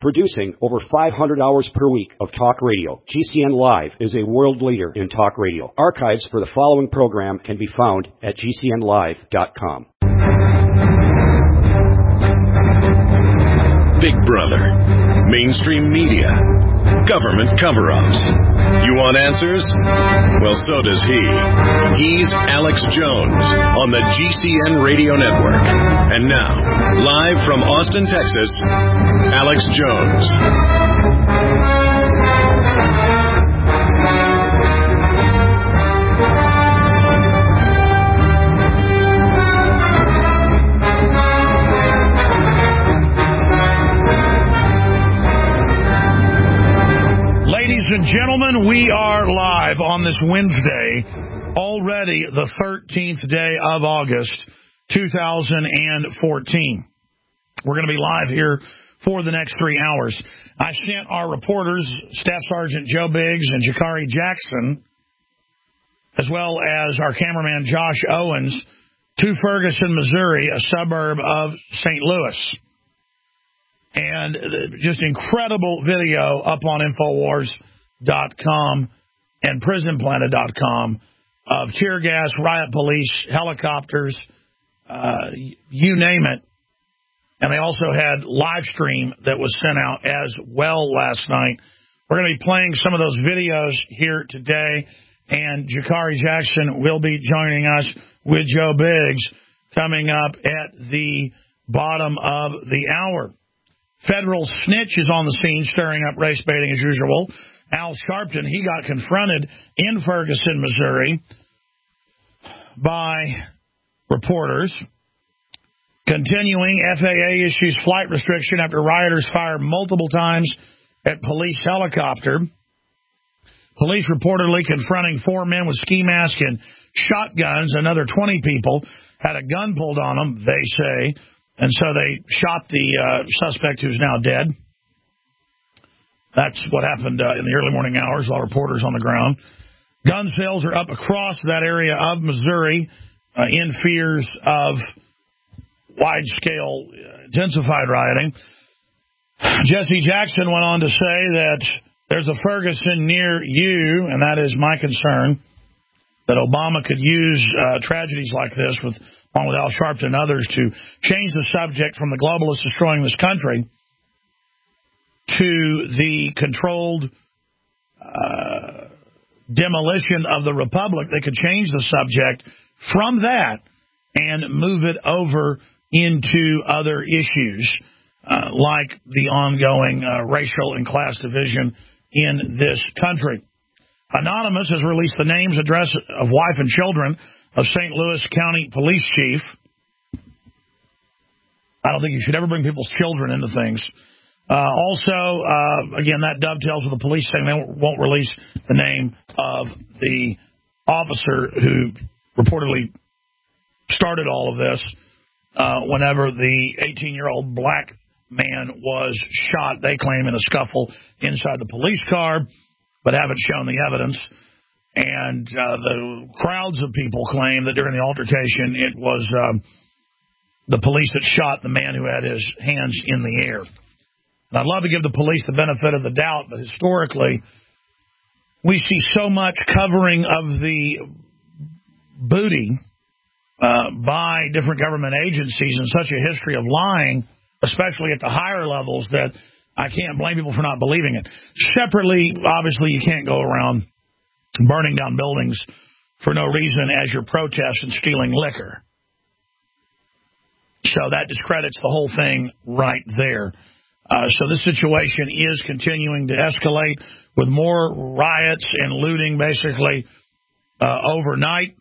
Producing over 500 hours per week of talk radio, GCN Live is a world leader in talk radio. Archives for the following program can be found at GCNlive.com. Big Brother, mainstream media, government cover-ups. You want answers? Well, so does he. He's Alex Jones on the GCN Radio Network. And now, live from Austin, Texas, Alex Jones. Ladies and gentlemen, we are live on this Wednesday, already the 13th day of August, 2014. We're going to be live here for the next 3 hours. I sent our reporters, Staff Sergeant Joe Biggs and Jakari Jackson, as well as our cameraman Josh Owens, to Ferguson, Missouri, a suburb of St. Louis. And just incredible video up on Infowars.com and PrisonPlanet.com of tear gas, riot police, helicopters, you name it. And they also had live stream that was sent out as well last night. We're going to be playing some of those videos here today, and Jakari Jackson will be joining us with Joe Biggs coming up at the bottom of the hour. Federal snitch is on the scene, stirring up race baiting as usual. Al Sharpton, he got confronted in Ferguson, Missouri by reporters. Continuing, FAA issues flight restriction after rioters fire multiple times at police helicopter. Police reportedly confronting 4 men with ski masks and shotguns. Another 20 people had a gun pulled on them, they say. And so they shot the suspect who's now dead. That's what happened in the early morning hours while reporters on the ground. Gun sales are up across that area of Missouri in fears of wide-scale intensified rioting. Jesse Jackson went on to say that there's a Ferguson near you, and that is my concern, that Obama could use tragedies like this along with Al Sharpton and others to change the subject from the globalists destroying this country to the controlled demolition of the republic. They could change the subject from that and move it over into other issues like the ongoing racial and class division in this country. Anonymous has released the names, address of wife and children of St. Louis County Police Chief. I don't think you should ever bring people's children into things. Again, that dovetails with the police saying they won't release the name of the officer who reportedly started all of this whenever the 18-year-old black man was shot, they claim, in a scuffle inside the police car, but haven't shown the evidence. And the crowds of people claim that during the altercation, it was the police that shot the man who had his hands in the air. And I'd love to give the police the benefit of the doubt, but historically, we see so much covering of the booty by different government agencies and such a history of lying, especially at the higher levels, that I can't blame people for not believing it. Separately, obviously, you can't go around burning down buildings for no reason as your protest and stealing liquor. So that discredits the whole thing right there. So this situation is continuing to escalate with more riots and looting basically overnight.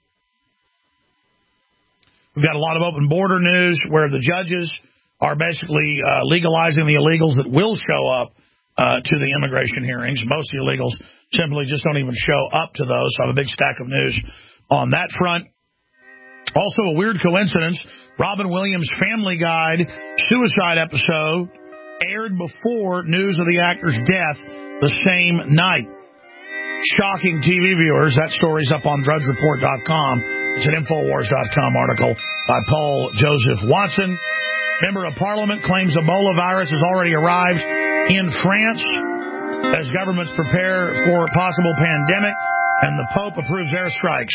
We've got a lot of open border news where the judges are basically legalizing the illegals that will show up to the immigration hearings. Most of the illegals simply just don't even show up to those. So I have a big stack of news on that front. Also, a weird coincidence, Robin Williams' Family Guide suicide episode aired before news of the actor's death the same night. Shocking TV viewers. That story's up on DrudgeReport.com. It's an Infowars.com article by Paul Joseph Watson. Member of Parliament claims Ebola virus has already arrived in France as governments prepare for a possible pandemic, and the Pope approves airstrikes.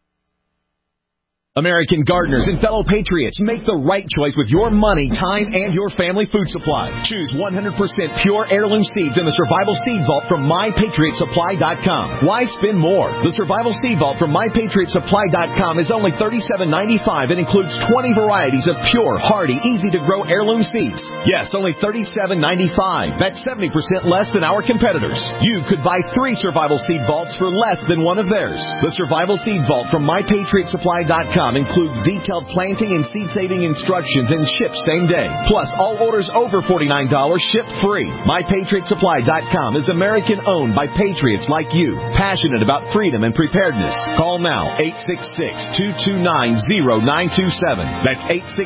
American gardeners and fellow patriots, make the right choice with your money, time, and your family food supply. Choose 100% pure heirloom seeds in the Survival Seed Vault from MyPatriotSupply.com. Why spend more? The Survival Seed Vault from MyPatriotSupply.com is only $37.95 and includes 20 varieties of pure, hardy, easy-to-grow heirloom seeds. Yes, only $37.95. That's 70% less than our competitors. You could buy 3 Survival Seed Vaults for less than one of theirs. The Survival Seed Vault from MyPatriotSupply.com includes detailed planting and seed-saving instructions and ships same day. Plus, all orders over $49 ship free. MyPatriotSupply.com is American-owned by patriots like you, passionate about freedom and preparedness. Call now, 866-229-0927. That's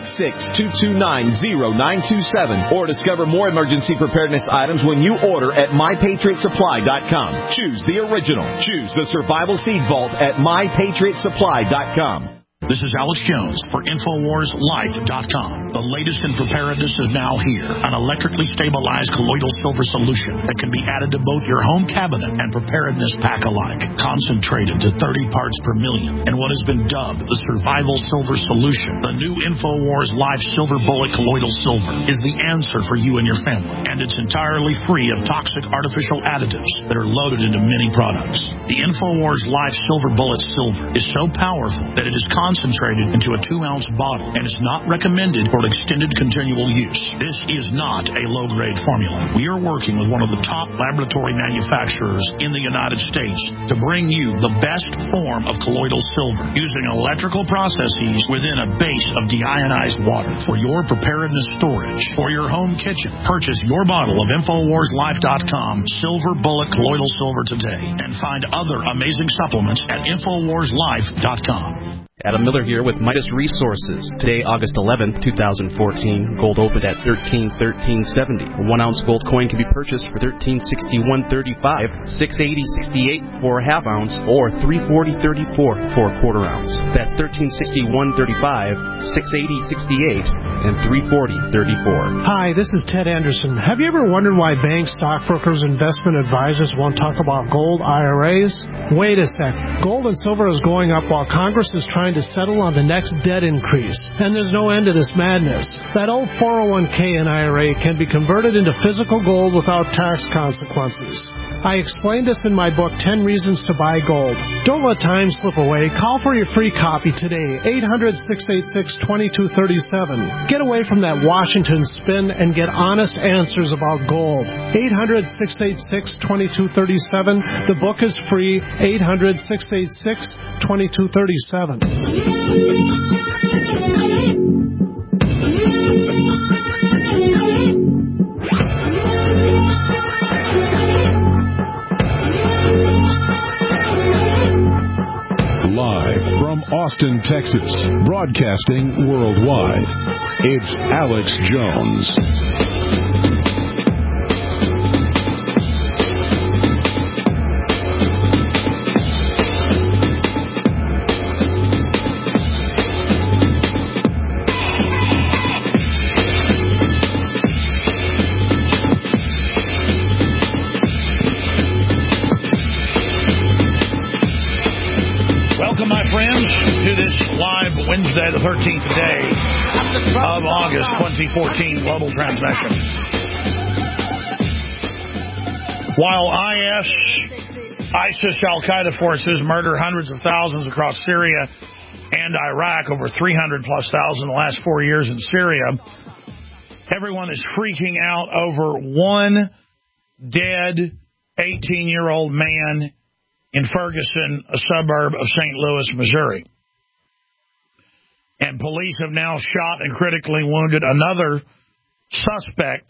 866-229-0927. Or discover more emergency preparedness items when you order at MyPatriotSupply.com. Choose the original. Choose the Survival Seed Vault at MyPatriotSupply.com. This is Alex Jones for InfoWarsLife.com. The latest in preparedness is now here. An electrically stabilized colloidal silver solution that can be added to both your home cabinet and preparedness pack alike. Concentrated to 30 parts per million in what has been dubbed the Survival Silver Solution. The new InfoWars Life Silver Bullet Colloidal Silver is the answer for you and your family. And it's entirely free of toxic artificial additives that are loaded into many products. The InfoWars Life Silver Bullet Silver is so powerful that it is concentrated into a 2-ounce bottle and is not recommended for extended continual use. This is not a low-grade formula. We are working with one of the top laboratory manufacturers in the United States to bring you the best form of colloidal silver using electrical processes within a base of deionized water for your preparedness storage. For your home kitchen, purchase your bottle of InfoWarsLife.com Silver Bullet Colloidal Silver today and find other amazing supplements at InfoWarsLife.com. Adam Miller here with Midas Resources. Today, August 11th, 2014, gold opened at $13.1370. A 1-ounce gold coin can be purchased for $13.6135, $6.8068 for a half ounce, or $3.4034 for a quarter ounce. That's $13.6135, $6.8068, and $3.4034. Hi, this is Ted Anderson. Have you ever wondered why banks, stockbrokers, investment advisors won't talk about gold IRAs? Wait a sec. Gold and silver is going up while Congress is trying to settle on the next debt increase. And there's no end to this madness. That old 401k and IRA can be converted into physical gold without tax consequences. I explained this in my book, 10 Reasons to Buy Gold. Don't let time slip away. Call for your free copy today, 800-686-2237. Get away from that Washington spin and get honest answers about gold. 800-686-2237. The book is free, 800-686-2237. Live from Austin, Texas, broadcasting worldwide, it's Alex Jones. Wednesday, the 13th day of August 2014, global transmission. While ISIS, Al-Qaeda forces murder hundreds of thousands across Syria and Iraq, over 300+ thousand in the last 4 years in Syria, everyone is freaking out over one dead 18-year-old man in Ferguson, a suburb of St. Louis, Missouri. And police have now shot and critically wounded another suspect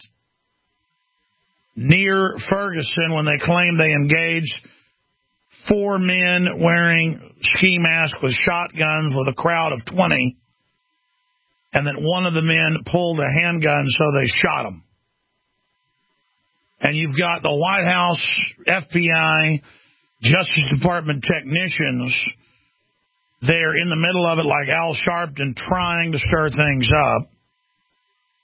near Ferguson when they claim they engaged 4 men wearing ski masks with shotguns with a crowd of 20, and that one of the men pulled a handgun, so they shot him. And you've got the White House, FBI, Justice Department technicians there in the middle of it like Al Sharpton trying to stir things up.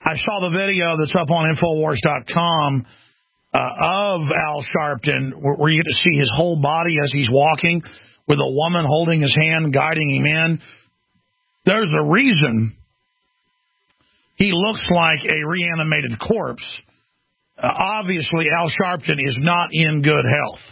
I saw the video that's up on Infowars.com of Al Sharpton, where you get to see his whole body as he's walking with a woman holding his hand, guiding him in. There's a reason he looks like a reanimated corpse. Obviously, Al Sharpton is not in good health.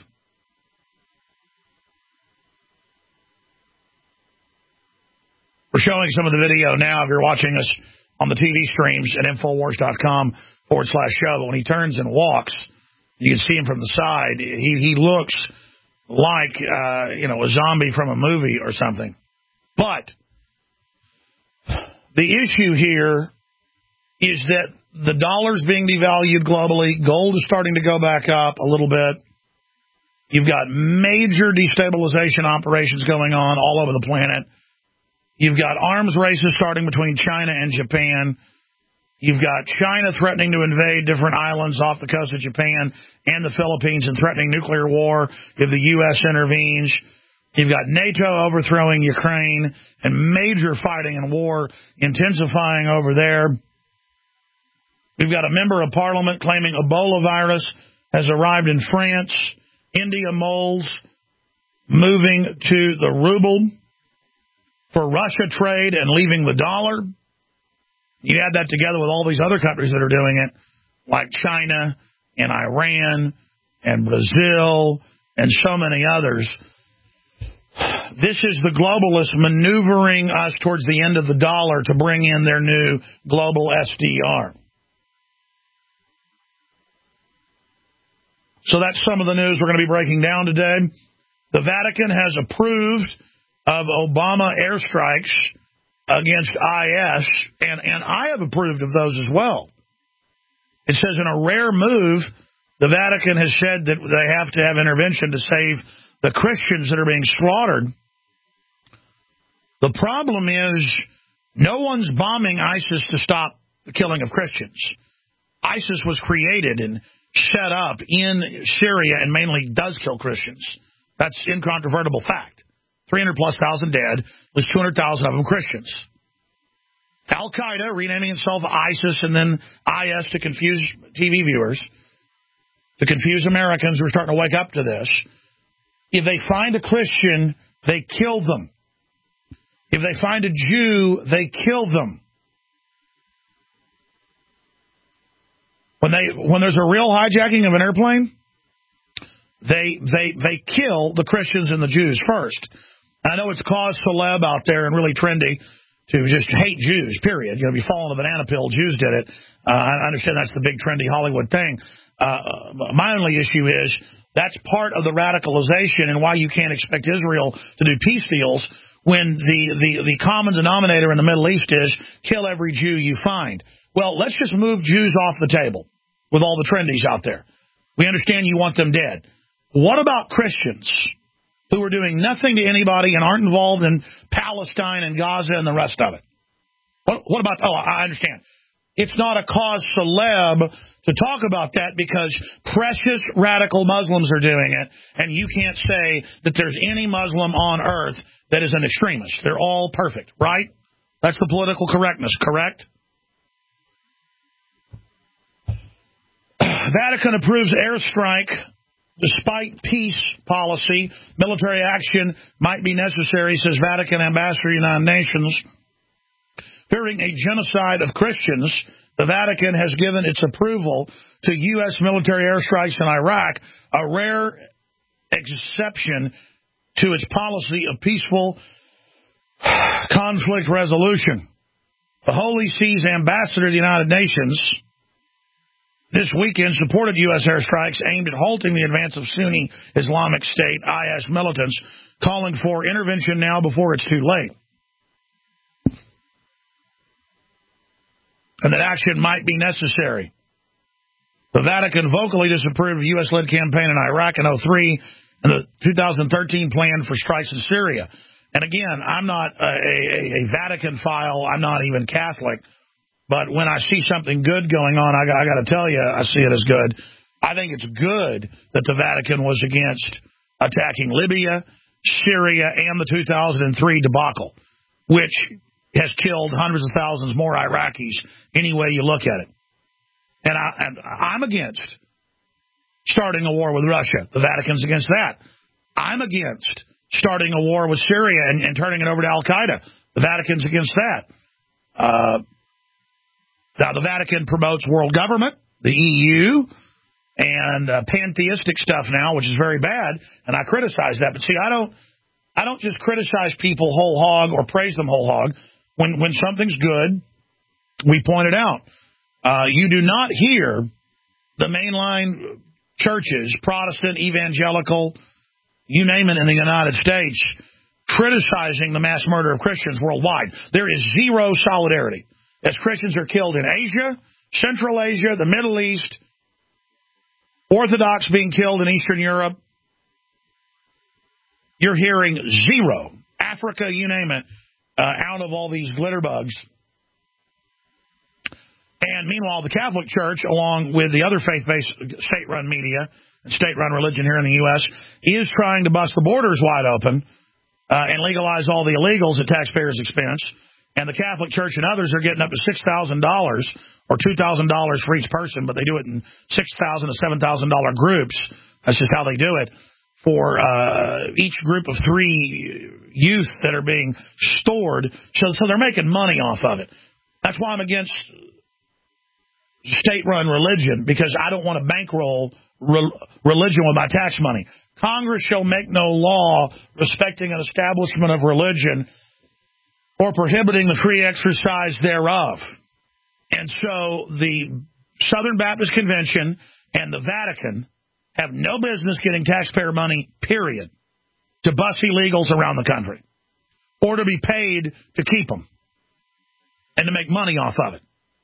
We're showing some of the video now if you're watching us on the TV streams at Infowars.com/show. When he turns and walks, you can see him from the side. He looks like, a zombie from a movie or something. But the issue here is that the dollar's being devalued globally. Gold is starting to go back up a little bit. You've got major destabilization operations going on all over the planet. You've got arms races starting between China and Japan. You've got China threatening to invade different islands off the coast of Japan and the Philippines and threatening nuclear war if the U.S. intervenes. You've got NATO overthrowing Ukraine and major fighting and war intensifying over there. We've got a member of parliament claiming Ebola virus has arrived in France. India moles moving to the ruble for Russia trade and leaving the dollar. You add that together with all these other countries that are doing it, like China and Iran and Brazil and so many others. This is the globalists maneuvering us towards the end of the dollar to bring in their new global SDR. So that's some of the news we're going to be breaking down today. The Vatican has approved of Obama airstrikes against IS, and I have approved of those as well. It says in a rare move, the Vatican has said that they have to have intervention to save the Christians that are being slaughtered. The problem is no one's bombing ISIS to stop the killing of Christians. ISIS was created and set up in Syria and mainly does kill Christians. That's incontrovertible fact. 300,000+ dead, was 200,000 of them Christians. Al-Qaeda renaming itself ISIS and then IS to confuse TV viewers, to confuse Americans who are starting to wake up to this. If they find a Christian, they kill them. If they find a Jew, they kill them. When there's a real hijacking of an airplane, they kill the Christians and the Jews first. I know it's cause celeb out there and really trendy to just hate Jews, period. If you fall on a banana peel, Jews did it. I understand that's the big trendy Hollywood thing. My only issue is that's part of the radicalization and why you can't expect Israel to do peace deals when the common denominator in the Middle East is kill every Jew you find. Well, let's just move Jews off the table with all the trendies out there. We understand you want them dead. What about Christians who are doing nothing to anybody and aren't involved in Palestine and Gaza and the rest of it? What about, I understand. It's not a cause celeb to talk about that because precious radical Muslims are doing it, and you can't say that there's any Muslim on earth that is an extremist. They're all perfect, right? That's the political correctness, correct? Vatican approves airstrike despite peace policy. Military action might be necessary, says Vatican ambassador to the United Nations. Fearing a genocide of Christians, the Vatican has given its approval to U.S. military airstrikes in Iraq, a rare exception to its policy of peaceful conflict resolution. The Holy See's ambassador to the United Nations this weekend supported U.S. airstrikes aimed at halting the advance of Sunni Islamic State, IS militants, calling for intervention now before it's too late. And that action might be necessary. The Vatican vocally disapproved of U.S.-led campaign in Iraq in 2003 and the 2013 plan for strikes in Syria. And again, I'm not a Vatican file. I'm not even Catholic. But when I see something good going on, I got to tell you, I see it as good. I think it's good that the Vatican was against attacking Libya, Syria, and the 2003 debacle, which has killed hundreds of thousands more Iraqis any way you look at it. And I'm against starting a war with Russia. The Vatican's against that. I'm against starting a war with Syria and turning it over to Al-Qaeda. The Vatican's against that. Now, the Vatican promotes world government, the EU, and pantheistic stuff now, which is very bad, and I criticize that. But see, I don't just criticize people whole hog or praise them whole hog. When something's good, we point it out. You do not hear the mainline churches, Protestant, evangelical, you name it in the United States, criticizing the mass murder of Christians worldwide. There is zero solidarity. As Christians are killed in Asia, Central Asia, the Middle East, Orthodox being killed in Eastern Europe, you're hearing zero. Africa, you name it, out of all these glitter bugs. And meanwhile, the Catholic Church, along with the other faith-based state-run media and state-run religion here in the U.S., is trying to bust the borders wide open and legalize all the illegals at taxpayers' expense. And the Catholic Church and others are getting up to $6,000 or $2,000 for each person, but they do it in $6,000 to $7,000 groups. That's just how they do it. For each group of 3 youth that are being stored. So they're making money off of it. That's why I'm against state-run religion, because I don't want to bankroll religion with my tax money. Congress shall make no law respecting an establishment of religion or prohibiting the free exercise thereof. And so the Southern Baptist Convention and the Vatican have no business getting taxpayer money, period, to bust illegals around the country or to be paid to keep them and to make money off of it.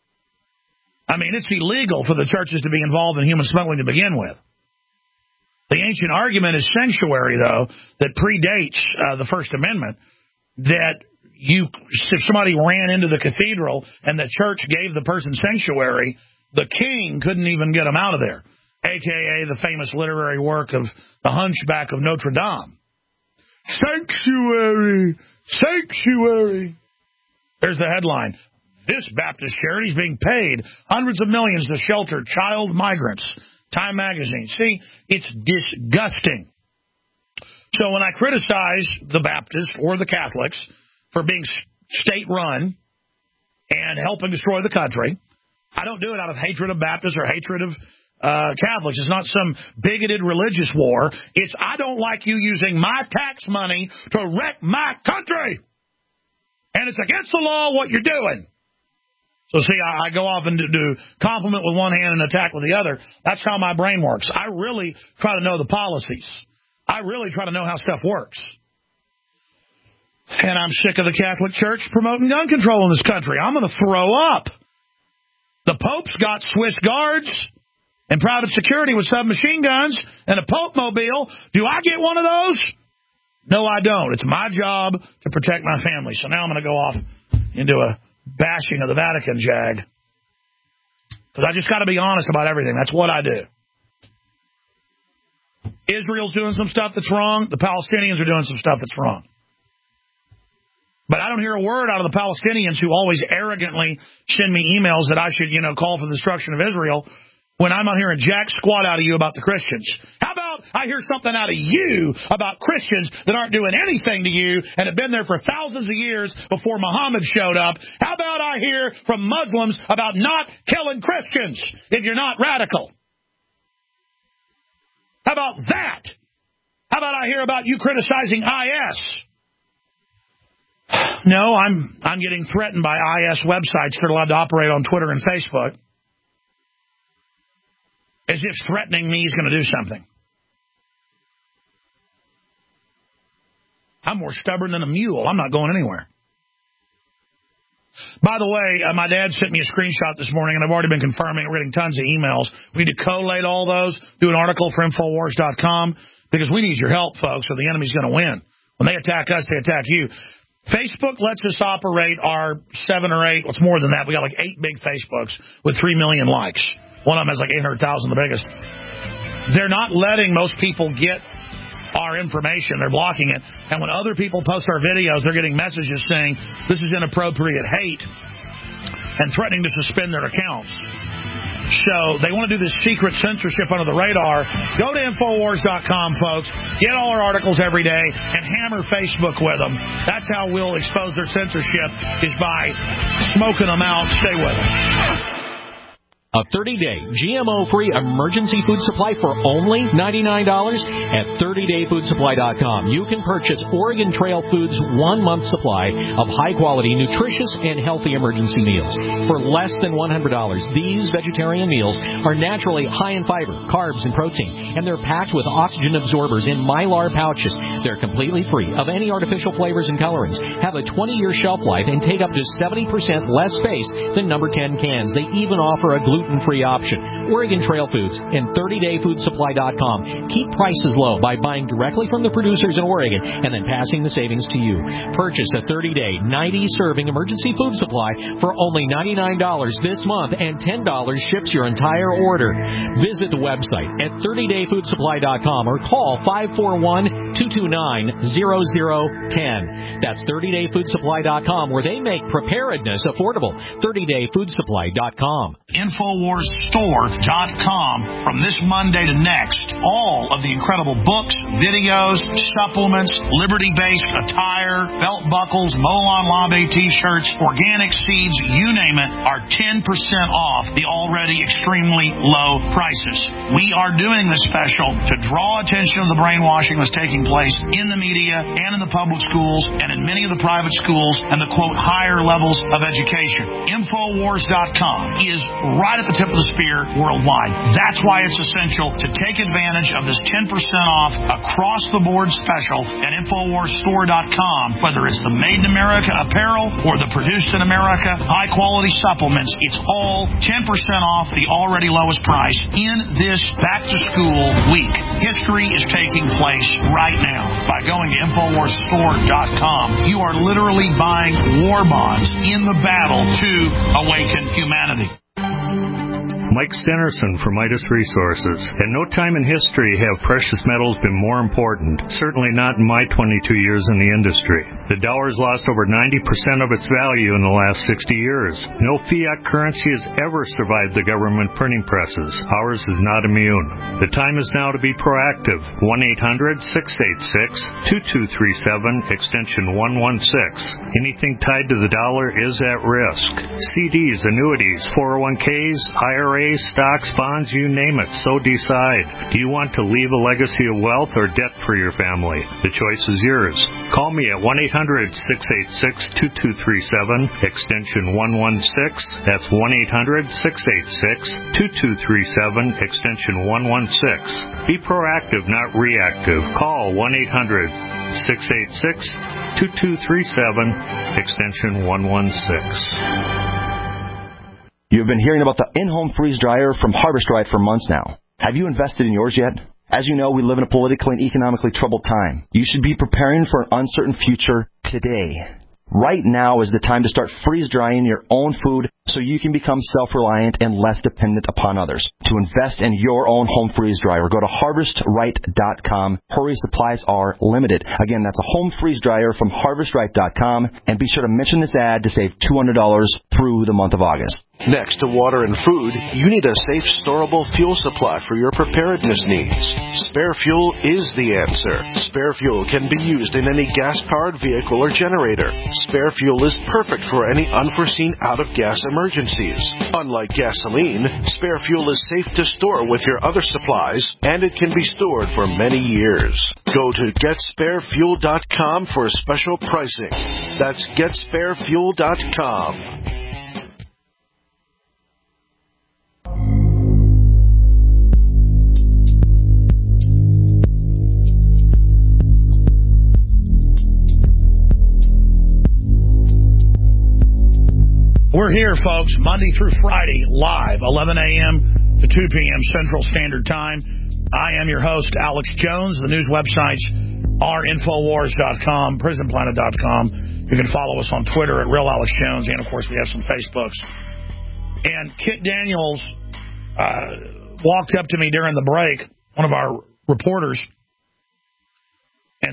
I mean, it's illegal for the churches to be involved in human smuggling to begin with. The ancient argument is sanctuary, though, that predates the First Amendment, that if somebody ran into the cathedral and the church gave the person sanctuary, the king couldn't even get them out of there, a.k.a. the famous literary work of The Hunchback of Notre Dame. Sanctuary, sanctuary. There's the headline. This Baptist charity is being paid hundreds of millions to shelter child migrants. Time magazine. See, it's disgusting. So when I criticize the Baptists or the Catholics for being state-run and helping destroy the country, I don't do it out of hatred of Baptists or hatred of Catholics. It's not some bigoted religious war. It's I don't like you using my tax money to wreck my country. And it's against the law what you're doing. So, see, I go off and do compliment with one hand and attack with the other. That's how my brain works. I really try to know the policies. I really try to know how stuff works. And I'm sick of the Catholic Church promoting gun control in this country. I'm going to throw up. The Pope's got Swiss guards and private security with submachine guns and a Pope mobile. Do I get one of those? No, I don't. It's my job to protect my family. So now I'm going to go off into a bashing of the Vatican jag. Because I just got to be honest about everything. That's what I do. Israel's doing some stuff that's wrong. The Palestinians are doing some stuff that's wrong. But I don't hear a word out of the Palestinians who always arrogantly send me emails that I should, call for the destruction of Israel when I'm not hearing jack squat out of you about the Christians. How about I hear something out of you about Christians that aren't doing anything to you and have been there for thousands of years before Muhammad showed up? How about I hear from Muslims about not killing Christians if you're not radical? How about that? How about I hear about you criticizing IS? No, I'm getting threatened by IS websites that are allowed to operate on Twitter and Facebook. As if threatening me is going to do something. I'm more stubborn than a mule. I'm not going anywhere. By the way, my dad sent me a screenshot this morning, and I've already been confirming. We're getting tons of emails. We need to collate all those, do an article for Infowars.com, because we need your help, folks, or the enemy's going to win. When they attack us, they attack you. Facebook lets us operate our 7 or 8. What's more than that? We got like 8 big Facebooks with 3 million likes. One of them has like 800,000, the biggest. They're not letting most people get our information. They're blocking it. And when other people post our videos, they're getting messages saying this is inappropriate hate and threatening to suspend their accounts. So they want to do this secret censorship under the radar. Go to Infowars.com, folks. Get all our articles every day and hammer Facebook with them. That's how we'll expose their censorship, is by smoking them out. Stay with us. A 30-day GMO-free emergency food supply for only $99 at 30dayfoodsupply.com. You can purchase Oregon Trail Foods' 1-month supply of high-quality, nutritious, and healthy emergency meals. For less than $100, these vegetarian meals are naturally high in fiber, carbs, and protein, and they're packed with oxygen absorbers in Mylar pouches. They're completely free of any artificial flavors and colorings, have a 20-year shelf life, and take up to 70% less space than number 10 cans. They even offer a gluten-free option. Oregon Trail Foods and 30dayfoodsupply.com keep prices low by buying directly from the producers in Oregon and then passing the savings to you. Purchase a 30-day, 90-serving emergency food supply for only $99 this month, and $10 ships your entire order. Visit the website at 30dayfoodsupply.com or call 541-229-0010. That's 30dayfoodsupply.com, where they make preparedness affordable. 30dayfoodsupply.com. Infowarsstore.com. From this Monday to next, all of the incredible books, videos, supplements, Liberty-based attire, belt buckles, Molon Labe t-shirts, organic seeds, you name it, are 10% off the already extremely low prices. We are doing this special to draw attention to the brainwashing that's taking place in the media and in the public schools and in many of the private schools and the, quote, higher levels of education. Infowars.com is right at the tip of the spear worldwide. That's why it's essential to take advantage of this 10% off across the board special at InfoWarsStore.com. Whether it's the Made in America apparel or the Produced in America high quality supplements, it's all 10% off the already lowest price in this back to school week. History is taking place right now. By going to InfoWarsStore.com, you are literally buying war bonds in the battle to awaken humanity. Mike Stenerson from Midas Resources. At no time in history have precious metals been more important, certainly not in my 22 years in the industry. The dollar's lost over 90% of its value in the last 60 years. No fiat currency has ever survived the government printing presses. Ours is not immune. The time is now to be proactive. 1-800-686-2237, extension 116. Anything tied to the dollar is at risk. CDs, annuities, 401ks, IRAs, stocks, bonds, you name it. So decide. Do you want to leave a legacy of wealth or debt for your family? The choice is yours. Call me at 1-800-686-2237, extension 116. That's 1-800-686-2237, extension 116. Be proactive, not reactive. Call 1-800-686-2237, extension 116. You've been hearing about the in-home freeze dryer from Harvest Right for months now. Have you invested in yours yet? As you know, we live in a politically and economically troubled time. You should be preparing for an uncertain future today. Right now is the time to start freeze drying your own food so you can become self-reliant and less dependent upon others. To invest in your own home freeze dryer, go to HarvestRight.com. Hurry, supplies are limited. Again, that's a home freeze dryer from HarvestRight.com. And be sure to mention this ad to save $200 through the month of August. Next to water and food, you need a safe, storable fuel supply for your preparedness needs. Spare Fuel is the answer. Spare Fuel can be used in any gas-powered vehicle or generator. Spare Fuel is perfect for any unforeseen out-of-gas emergencies. Unlike gasoline, Spare Fuel is safe to store with your other supplies, and it can be stored for many years. Go to GetSpareFuel.com for special pricing. That's GetSpareFuel.com. We're here, folks, Monday through Friday, live, 11 a.m. to 2 p.m. Central Standard Time. I am your host, Alex Jones. The news websites are Infowars.com, PrisonPlanet.com. You can follow us on Twitter at Real Alex Jones, and, of course, we have some Facebooks. And Kit Daniels walked up to me during the break, one of our reporters,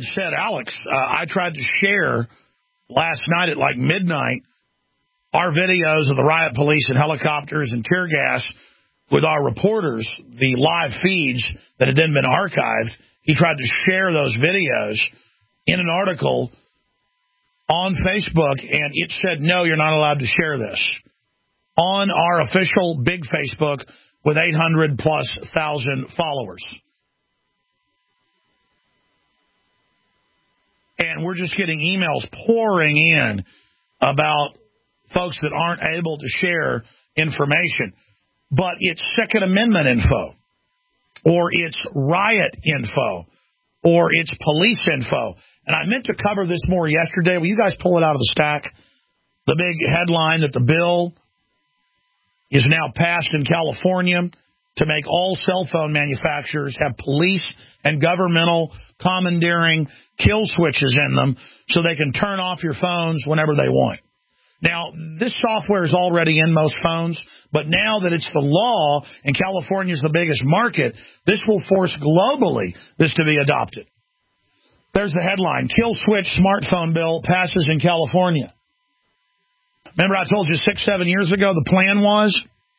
had said, Alex, I tried to share last night at like midnight our videos of the riot police and helicopters and tear gas with our reporters, the live feeds that had then been archived. He tried to share those videos in an article on Facebook, and it said, no, you're not allowed to share this. On our official big Facebook with 800,000+ followers. And we're just getting emails pouring in about folks that aren't able to share information. But it's Second Amendment info, or it's riot info, or it's police info. And I meant to cover this more yesterday. Will you guys pull it out of the stack? The big headline that the bill is now passed in California to make all cell phone manufacturers have police and governmental commandeering kill switches in them so they can turn off your phones whenever they want. Now, this software is already in most phones, but now that it's the law and California is the biggest market, this will force globally this to be adopted. There's the headline, Kill Switch Smartphone Bill Passes in California. Remember I told you 6-7 years ago the plan was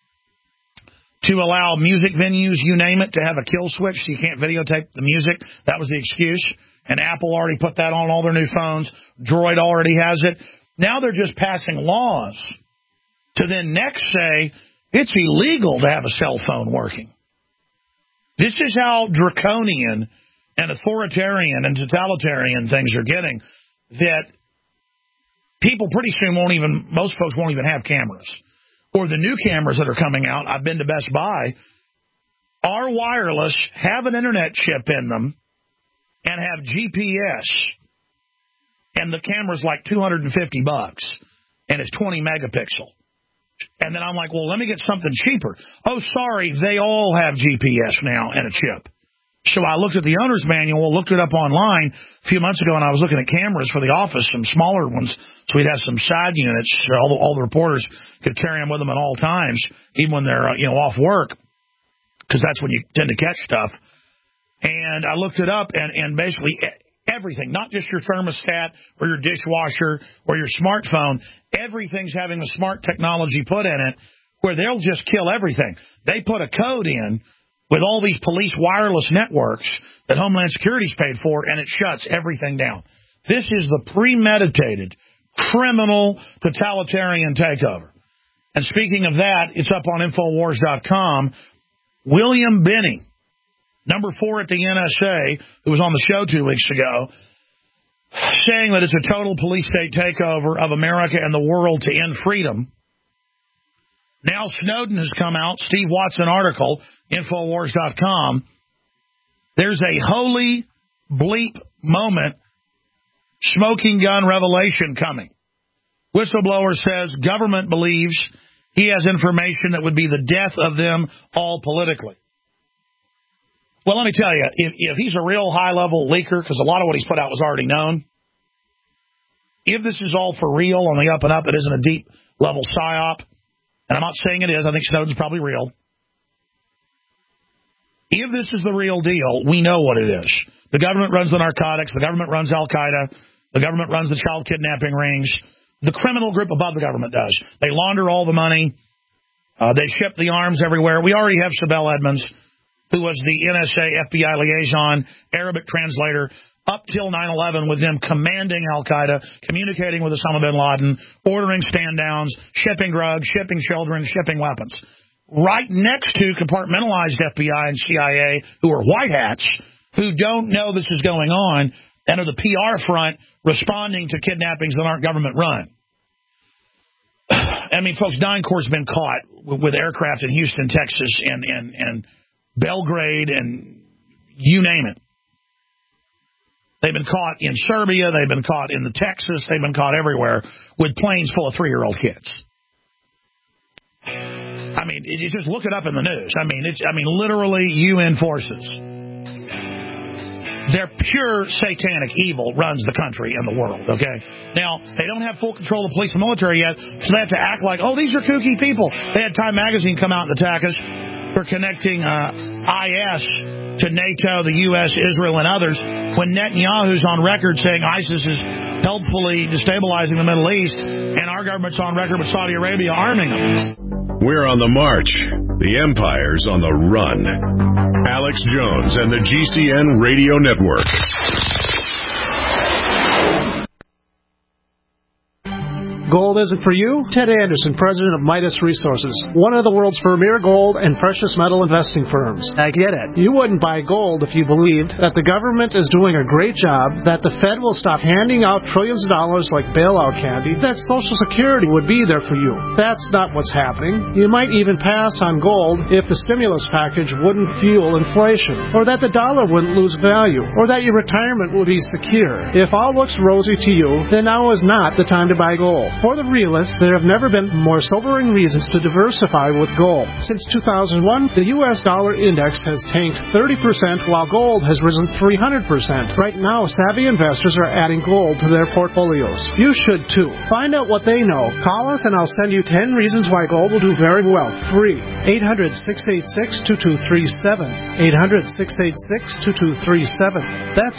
to allow music venues, you name it, to have a kill switch so you can't videotape the music. That was the excuse. And Apple already put that on all their new phones. Droid already has it. Now they're just passing laws to then next say it's illegal to have a cell phone working. This is how draconian and authoritarian and totalitarian things are getting, that people pretty soon most folks won't even have cameras. Or the new cameras that are coming out, I've been to Best Buy, are wireless, have an internet chip in them, and have GPS. And the camera's like $250, and it's 20 megapixel. And then I'm like, well, let me get something cheaper. Oh, sorry, they all have GPS now and a chip. So I looked at the owner's manual, looked it up online a few months ago, and I was looking at cameras for the office, some smaller ones, so we'd have some side units. All the reporters could carry them with them at all times, even when they're off work, because that's when you tend to catch stuff. And I looked it up, and basically everything, not just your thermostat or your dishwasher or your smartphone, everything's having the smart technology put in it where they'll just kill everything. They put a code in with all these police wireless networks that Homeland Security's paid for, and it shuts everything down. This is the premeditated, criminal, totalitarian takeover. And speaking of that, it's up on Infowars.com. William Binney, number 4 at the NSA, who was on the show 2 weeks ago, saying that it's a total police state takeover of America and the world to end freedom. Now Snowden has come out, Steve Watson article, Infowars.com. There's a holy bleep moment, smoking gun revelation coming. Whistleblower says government believes he has information that would be the death of them all politically. Well, let me tell you, if he's a real high-level leaker, because a lot of what he's put out was already known, if this is all for real on the up and up, it isn't a deep-level psyop, and I'm not saying it is, I think Snowden's probably real. If this is the real deal, we know what it is. The government runs the narcotics, the government runs Al-Qaeda, the government runs the child kidnapping rings, the criminal group above the government does. They launder all the money, they ship the arms everywhere. We already have Sibel Edmonds, who was the NSA FBI liaison, Arabic translator, up till 9/11 with them commanding Al-Qaeda, communicating with Osama bin Laden, ordering stand-downs, shipping drugs, shipping children, shipping weapons. Right next to compartmentalized FBI and CIA, who are white hats, who don't know this is going on, and are the PR front responding to kidnappings that aren't government-run. I mean, folks, DynCorp's been caught with aircraft in Houston, Texas, and Belgrade, and you name it. They've been caught in Serbia. They've been caught in the Texas. They've been caught everywhere with planes full of 3-year-old kids. I mean, you just look it up in the news. I mean, literally UN forces. They're pure satanic evil runs the country and the world, okay? Now, they don't have full control of the police and military yet, so they have to act like, oh, these are kooky people. They had Time Magazine come out and attack us for connecting IS to NATO, the U.S., Israel, and others, when Netanyahu's on record saying ISIS is helpfully destabilizing the Middle East, and our government's on record with Saudi Arabia arming them. We're on the march. The empire's on the run. Alex Jones and the GCN Radio Network. Gold isn't for you? Ted Anderson, president of Midas Resources, one of the world's premier gold and precious metal investing firms. I get it. You wouldn't buy gold if you believed that the government is doing a great job, that the Fed will stop handing out trillions of dollars like bailout candy, that Social Security would be there for you. That's not what's happening. You might even pass on gold if the stimulus package wouldn't fuel inflation, or that the dollar wouldn't lose value, or that your retirement would be secure. If all looks rosy to you, then now is not the time to buy gold. For the realists, there have never been more sobering reasons to diversify with gold. Since 2001, the U.S. dollar index has tanked 30%, while gold has risen 300%. Right now, savvy investors are adding gold to their portfolios. You should too. Find out what they know. Call us and I'll send you 10 reasons why gold will do very well. Free. 800-686-2237. 800-686-2237. That's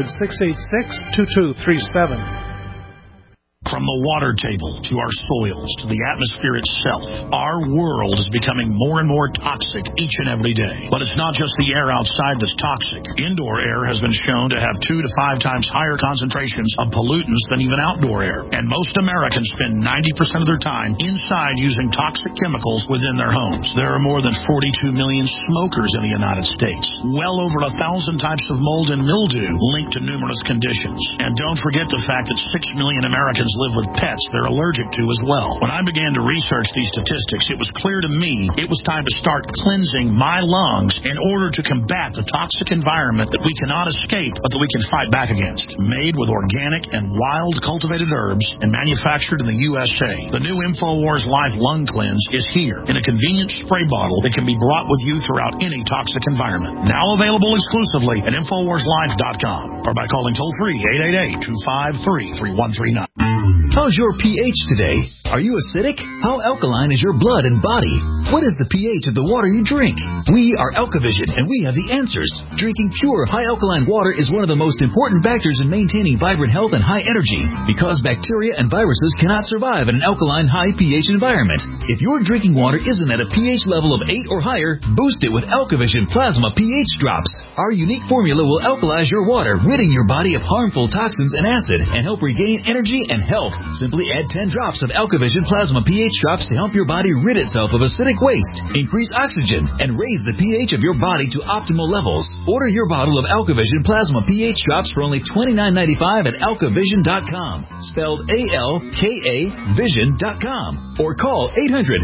800-686-2237. From the water table to our soils to the atmosphere itself, our world is becoming more and more toxic each and every day. But it's not just the air outside that's toxic. Indoor air has been shown to have 2 to 5 times higher concentrations of pollutants than even outdoor air. And most Americans spend 90% of their time inside using toxic chemicals within their homes. There are more than 42 million smokers in the United States. Well over 1,000 types of mold and mildew linked to numerous conditions. And don't forget the fact that 6 million Americans live with pets they're allergic to as well. When I began to research these statistics, it was clear to me it was time to start cleansing my lungs in order to combat the toxic environment that we cannot escape but that we can fight back against. Made with organic and wild cultivated herbs and manufactured in the USA, the new InfoWars Life Lung Cleanse is here in a convenient spray bottle that can be brought with you throughout any toxic environment. Now available exclusively at InfoWarsLife.com or by calling toll-free 888-253-3139. How's your pH today? Are you acidic? How alkaline is your blood and body? What is the pH of the water you drink? We are Alkavision, and we have the answers. Drinking pure, high alkaline water is one of the most important factors in maintaining vibrant health and high energy, because bacteria and viruses cannot survive in an alkaline, high pH environment. If your drinking water isn't at a pH level of 8 or higher, boost it with Alkavision Plasma pH Drops. Our unique formula will alkalize your water, ridding your body of harmful toxins and acid, and help regain energy and health. Simply add 10 drops of Alkavision Plasma pH Drops to help your body rid itself of acidic waste, increase oxygen, and raise the pH of your body to optimal levels. Order your bottle of Alkavision Plasma pH Drops for only $29.95 at alkavision.com, spelled A-L-K-A Vision.com, or call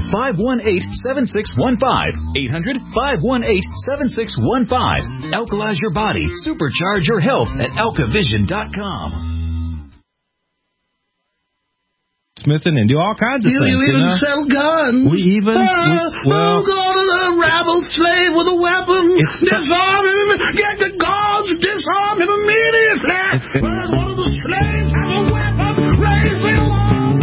800-518-7615, 800-518-7615. Alkalize your body, supercharge your health at alkavision.com. Smithing and do all kinds of things. You even sell guns. We even, well, go to the rabble slave with a weapon. Disarm him. Get the guards. Disarm him immediately. Whereas one of the slaves has a weapon. Raise the alarm.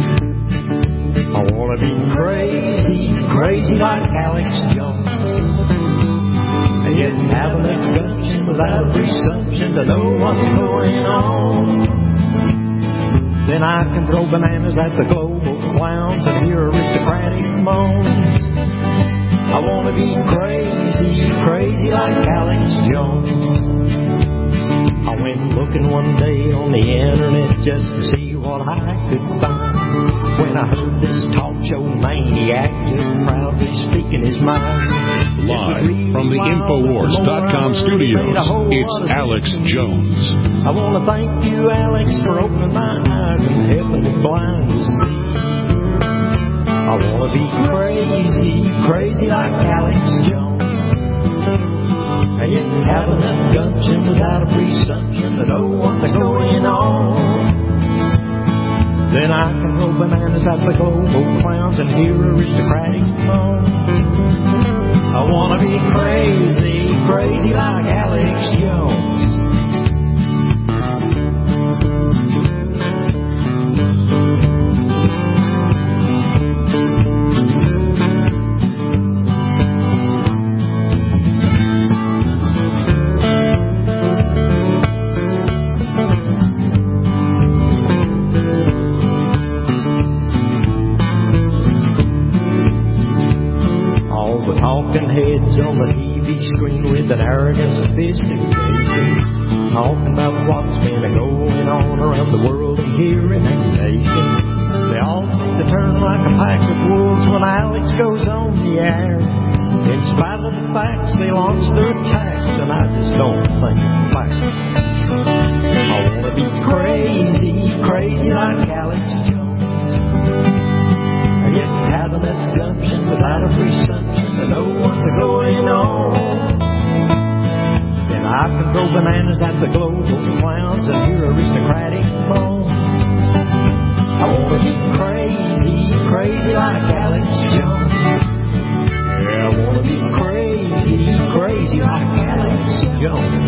I want to be crazy, crazy like Alex Jones. And yet have enough gumption without a presumption to know what's going on. Then I can throw bananas at the global clowns and hear aristocratic moans. I want to be crazy, crazy like Alex Jones. I went looking one day on the internet just to see what I could find. When I heard this talk show maniac just proudly speaking his mind. Live from the Infowars.com studios, it's Alex Jones. I want to thank you, Alex, for opening my eyes and helping me blind to see. I want to be crazy, crazy like Alex Jones. And yet have enough gumption without a presumption to know what's going on. Then I can throw bananas at the global clowns and hear aristocratic moans. I want to be crazy, crazy like Alex Jones. on the TV screen with an arrogant sophistication, talking about what's been going on around the world and here in our nation. They all seem to turn like a pack of wolves when Alex goes on the air. In spite of the facts, they launch their attacks, and I just don't think it's fair. I want to be crazy, crazy like Alex Jones. I yet have enough gumption without a presumption to know what's going on. Then I can throw bananas at the global clowns and hear aristocratic moan. I want to be crazy, crazy like Alex Jones. Yeah, I want to be crazy, crazy like Alex Jones.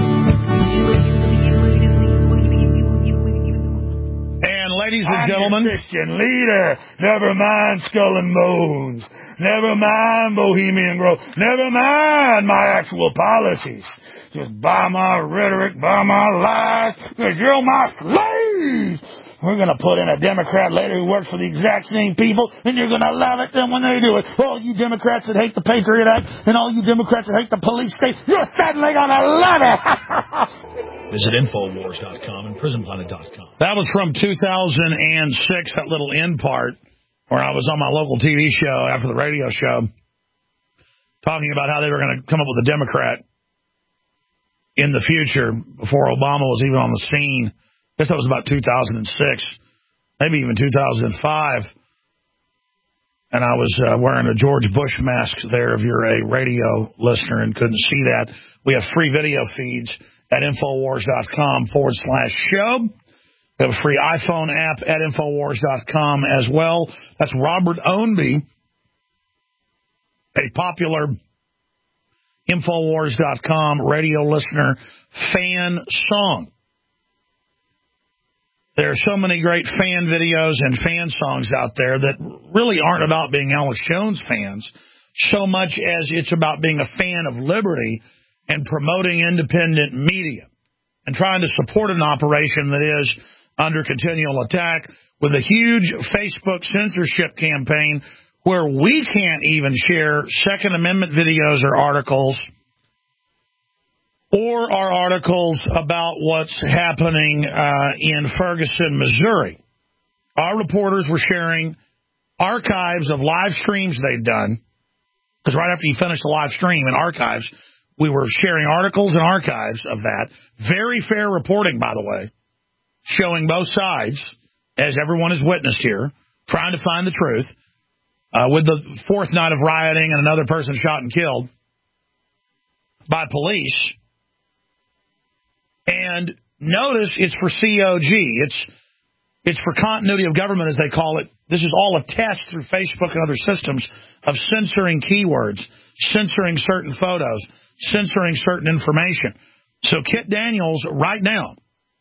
And ladies and gentlemen, Christian leader, never mind Skull and Bones, never mind Bohemian Grove, never mind my actual policies. Just buy my rhetoric, buy my lies, because you're my slaves. We're going to put in a Democrat later who works for the exact same people, and you're going to love it then when they do it. All you Democrats that hate the Patriot Act and all you Democrats that hate the police state, you're suddenly going to love it. Visit Infowars.com and PrisonPlanet.com. That was from 2006, that little end part, where I was on my local TV show after the radio show, talking about how they were going to come up with a Democrat in the future before Obama was even on the scene. I guess that was about 2006, maybe even 2005. And I was wearing a George Bush mask there if you're a radio listener and couldn't see that. We have free video feeds at Infowars.com/show. We have a free iPhone app at Infowars.com as well. That's Robert Ownby, a popular Infowars.com radio listener fan song. There are so many great fan videos and fan songs out there that really aren't about being Alex Jones fans so much as it's about being a fan of liberty and promoting independent media and trying to support an operation that is under continual attack with a huge Facebook censorship campaign where we can't even share Second Amendment videos or articles or our articles about what's happening in Ferguson, Missouri. Our reporters were sharing archives of live streams they'd done, because right after you finished the live stream in archives, we were sharing articles and archives of that. Very fair reporting, by the way, showing both sides, as everyone has witnessed here, trying to find the truth, with the fourth night of rioting and another person shot and killed by police. And notice it's for COG. It's for continuity of government, as they call it. This is all a test through Facebook and other systems of censoring keywords, censoring certain photos, censoring certain information. So Kit Daniels right now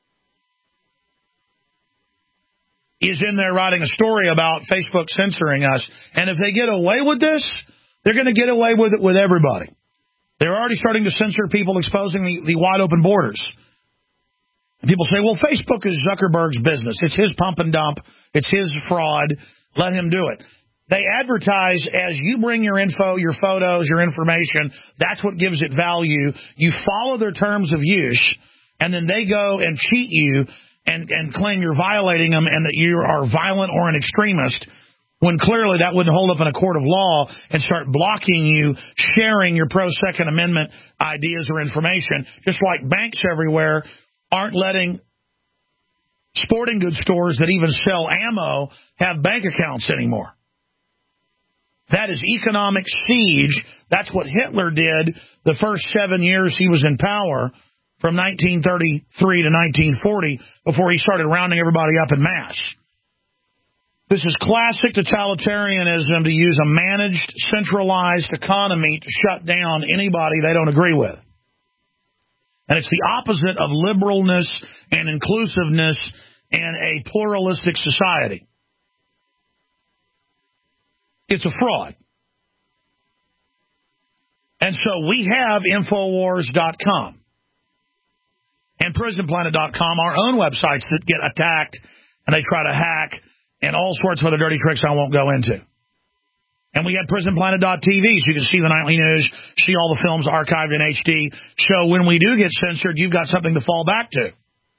is in there writing a story about Facebook censoring us. And if they get away with this, they're going to get away with it with everybody. They're already starting to censor people exposing the wide open borders. And people say, well, Facebook is Zuckerberg's business. It's his pump and dump. It's his fraud. Let him do it. They advertise as you bring your info, your photos, your information. That's what gives it value. You follow their terms of use, and then they go and cheat you and claim you're violating them and that you are violent or an extremist, when clearly that wouldn't hold up in a court of law and start blocking you sharing your pro-Second Amendment ideas or information, just like banks everywhere aren't letting sporting goods stores that even sell ammo have bank accounts anymore. That is economic siege. That's what Hitler did the first 7 years he was in power, from 1933 to 1940, before he started rounding everybody up in mass. This is classic totalitarianism, to use a managed, centralized economy to shut down anybody they don't agree with. And it's the opposite of liberalness and inclusiveness and a pluralistic society. It's a fraud. And so we have Infowars.com and PrisonPlanet.com, our own websites that get attacked and they try to hack and all sorts of other dirty tricks I won't go into. And we had PrisonPlanet.tv, so you can see the nightly news, see all the films archived in HD. So when we do get censored, you've got something to fall back to.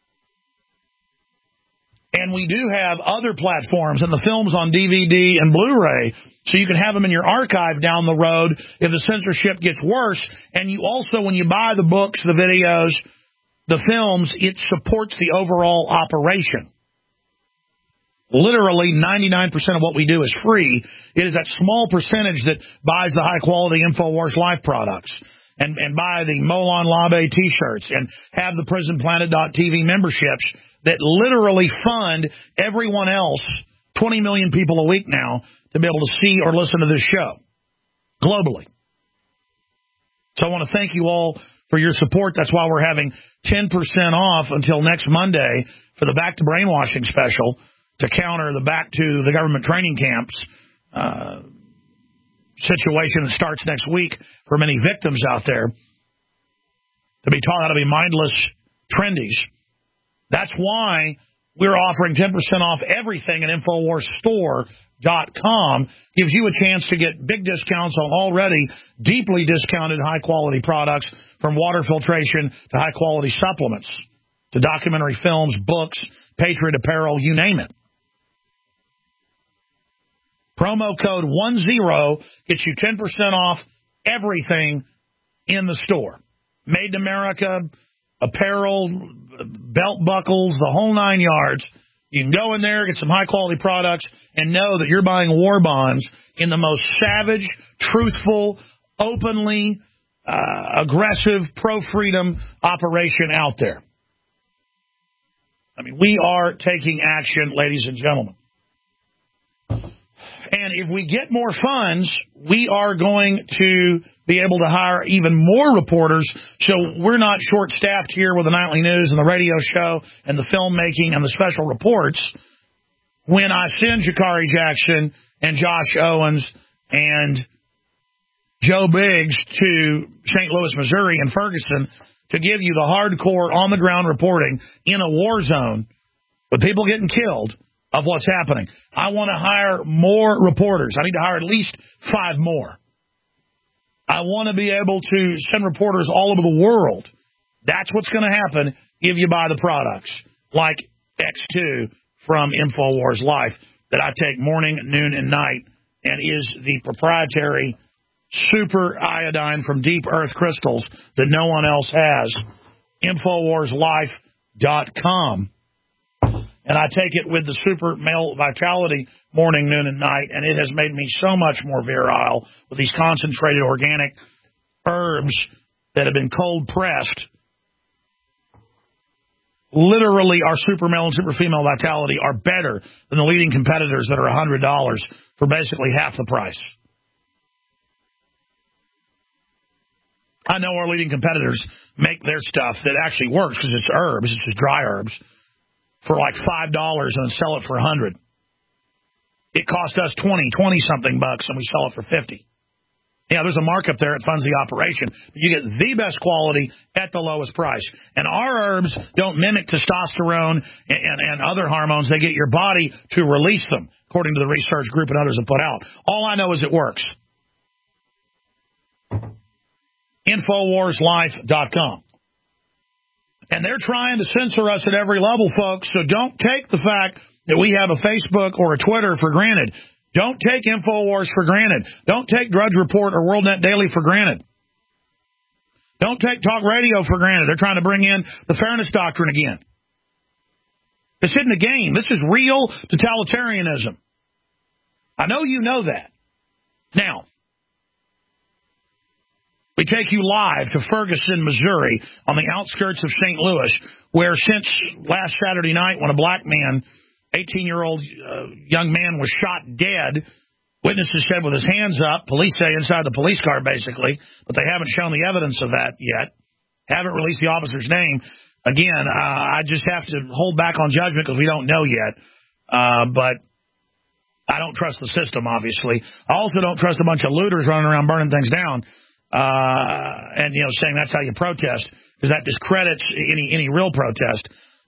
And we do have other platforms and the films on DVD and Blu-ray, so you can have them in your archive down the road if the censorship gets worse. And you also, when you buy the books, the videos, the films, it supports the overall operation. Literally 99% of what we do is free. It is that small percentage that buys the high-quality InfoWars Life products and buy the Molon Labe T-shirts and have the PrisonPlanet.tv memberships that literally fund everyone else, 20 million people a week now, to be able to see or listen to this show globally. So I want to thank you all for your support. That's why we're having 10% off until next Monday for the Back to Brainwashing special, to counter the back to the government training camps situation that starts next week for many victims out there, to be taught how to be mindless trendies. That's why we're offering 10% off everything at InfoWarsStore.com. Gives you a chance to get big discounts on already deeply discounted high-quality products, from water filtration to high-quality supplements to documentary films, books, Patriot apparel, you name it. Promo code 10 gets you 10% off everything in the store. Made in America, apparel, belt buckles, the whole 9 yards. You can go in there, get some high-quality products, and know that you're buying war bonds in the most savage, truthful, openly aggressive, pro-freedom operation out there. I mean, we are taking action, ladies and gentlemen. And if we get more funds, we are going to be able to hire even more reporters, so we're not short-staffed here with the nightly news and the radio show and the filmmaking and the special reports. When I send Jakari Jackson and Josh Owens and Joe Biggs to St. Louis, Missouri and Ferguson to give you the hardcore on-the-ground reporting in a war zone with people getting killed of what's happening, I want to hire more reporters. I need to hire at least 5 more. I want to be able to send reporters all over the world. That's what's going to happen if you buy the products like X2 from InfoWars Life that I take morning, noon, and night, and is the proprietary super iodine from deep earth crystals that no one else has. InfoWarsLife.com. And I take it with the Super Male Vitality morning, noon, and night, and it has made me so much more virile with these concentrated organic herbs that have been cold-pressed. Literally, our Super Male and Super Female Vitality are better than the leading competitors that are $100 for basically half the price. I know our leading competitors make their stuff that actually works because it's herbs, it's just dry herbs, for like $5 and then sell it for $100. It cost us $20-something bucks, and we sell it for $50. Yeah, there's a markup there. It funds the operation. But you get the best quality at the lowest price. And our herbs don't mimic testosterone and other hormones. They get your body to release them, according to the research group and others have put out. All I know is it works. InfoWarsLife.com. And they're trying to censor us at every level, folks, so don't take the fact that we have a Facebook or a Twitter for granted. Don't take InfoWars for granted. Don't take Drudge Report or WorldNet Daily for granted. Don't take Talk Radio for granted. They're trying to bring in the Fairness Doctrine again. This isn't a game. This is real totalitarianism. I know you know that. Now, we take you live to Ferguson, Missouri, on the outskirts of St. Louis, where since last Saturday night when a black man, 18-year-old young man, was shot dead, witnesses said with his hands up, police say inside the police car basically, but they haven't shown the evidence of that yet, haven't released the officer's name. Again, I just have to hold back on judgment because we don't know yet, but I don't trust the system, obviously. I also don't trust a bunch of looters running around burning things down. And, saying that's how you protest, because that discredits any real protest.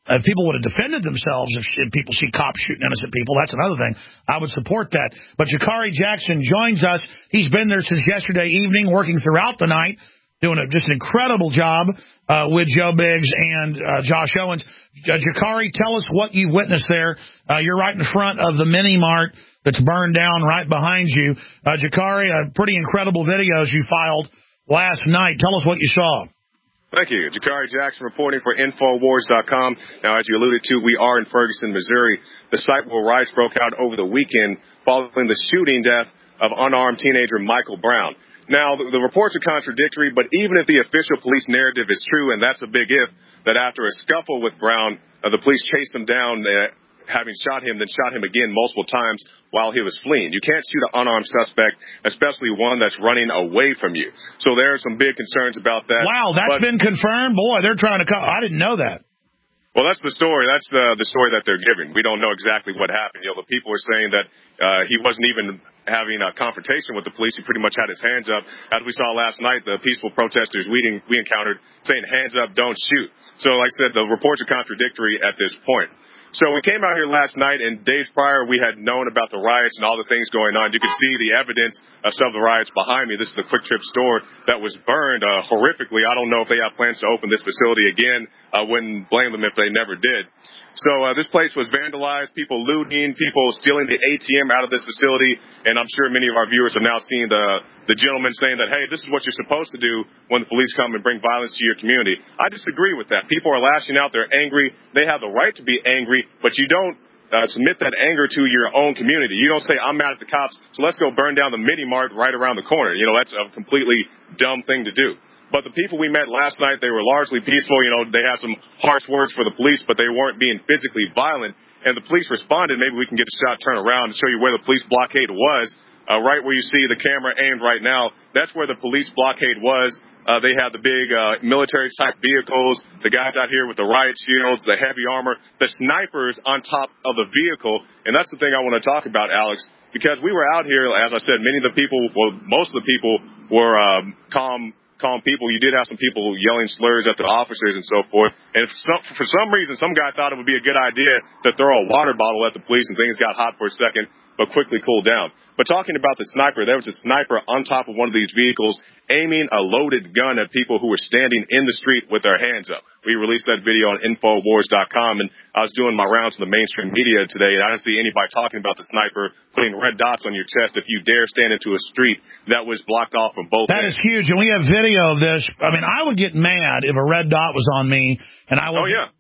If people would have defended themselves, if people see cops shooting innocent people, that's another thing. I would support that. But Jakari Jackson joins us. He's been there since yesterday evening, working throughout the night, doing just an incredible job with Joe Biggs and Josh Owens. Jakari, tell us what you witnessed there. You're right in front of the mini mart that's burned down right behind you. Jakari, pretty incredible videos you filed last night. Tell us what you saw. Thank you. Jakari Jackson reporting for Infowars.com. Now, as you alluded to, we are in Ferguson, Missouri. The site where riots broke out over the weekend following the shooting death of unarmed teenager Michael Brown. Now, the reports are contradictory, but even if the official police narrative is true, and that's a big if, that after a scuffle with Brown, the police chased him down, having shot him, then shot him again multiple times while he was fleeing. You can't shoot an unarmed suspect, especially one that's running away from you. So there are some big concerns about that. Wow, that's been confirmed? Boy, they're trying to I didn't know that. Well, that's the story. That's the story that they're giving. We don't know exactly what happened. The people are saying that he wasn't even having a confrontation with the police. He pretty much had his hands up. As we saw last night, the peaceful protesters we encountered saying, hands up, don't shoot. So like I said, the reports are contradictory at this point. So we came out here last night, and days prior we had known about the riots and all the things going on. You could see the evidence of some of the riots behind me. This is the Quick Trip store that was burned horrifically. I don't know if they have plans to open this facility again. I wouldn't blame them if they never did. So this place was vandalized, people looting, people stealing the ATM out of this facility, and I'm sure many of our viewers have now seen the gentleman saying that, hey, this is what you're supposed to do when the police come and bring violence to your community. I disagree with that. People are lashing out. They're angry. They have the right to be angry, but you don't submit that anger to your own community. You don't say, I'm mad at the cops, so let's go burn down the mini mart right around the corner. That's a completely dumb thing to do. But the people we met last night, they were largely peaceful. They had some harsh words for the police, but they weren't being physically violent. And the police responded. Maybe we can get a shot, turn around, and show you where the police blockade was. Right where you see the camera aimed right now, that's where the police blockade was. They had the big military-type vehicles, the guys out here with the riot shields, the heavy armor, the snipers on top of the vehicle. And that's the thing I want to talk about, Alex, because we were out here, as I said, most of the people were calm people. You did have some people yelling slurs at the officers and so forth. And for some reason, some guy thought it would be a good idea to throw a water bottle at the police, and things got hot for a second, but quickly cooled down. But talking about the sniper, there was a sniper on top of one of these vehicles aiming a loaded gun at people who were standing in the street with their hands up. We released that video on Infowars.com, and I was doing my rounds in the mainstream media today, and I didn't see anybody talking about the sniper putting red dots on your chest if you dare stand into a street that was blocked off from both ends. That is huge, and we have video of this. I mean, I would get mad if a red dot was on me, and I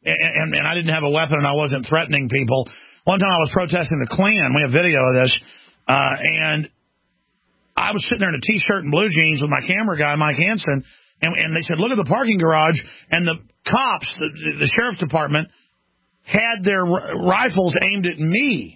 and I didn't have a weapon and I wasn't threatening people. One time I was protesting the Klan. We have video of this. And I was sitting there in a T-shirt and blue jeans with my camera guy, Mike Hansen, and they said, look at the parking garage. And the cops, the sheriff's department, had their rifles aimed at me.